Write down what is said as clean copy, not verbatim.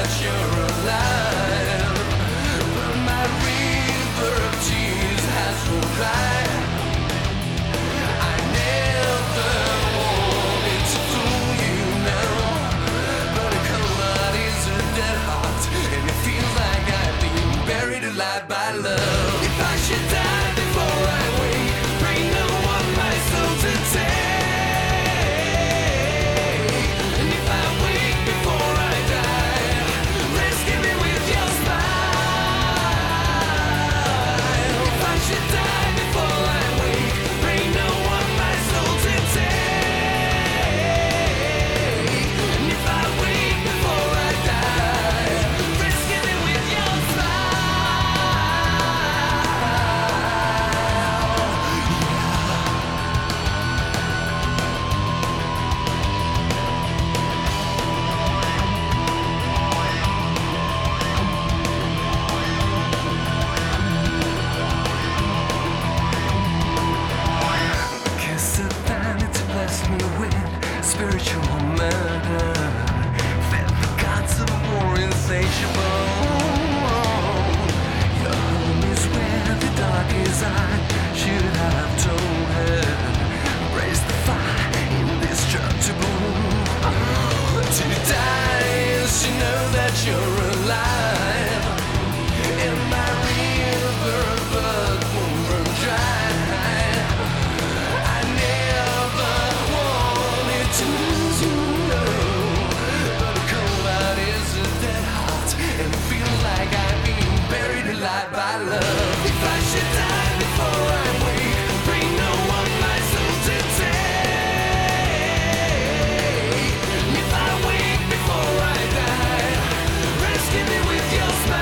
that you're alive, but my river of tears has run dry. I never wanted to fool you now, but a cold heart is a dead heart, and it feels like I've been buried alive by love. If I should die before I wake, bring no one my soul to take. And if I wake before I die, rescue me with your smile. If I should die before I wake, bring no one my soul to take. And if I wake before I die, rescue me with your kiss of vanity blessed me with spiritual murder. Fed the gods of war insatiable. Your home is where the dark is. I should have told her. Raise the fire indestructible. To die is to know that you're alive, and my river of blood won't run dry. I never wanted to lose you, no, but a cold heart is a dead heart, and it feels like I've been buried alive by love. If I should die before I wake, bring no one my soul to take. And if I wake before I die, rescue me with your smile.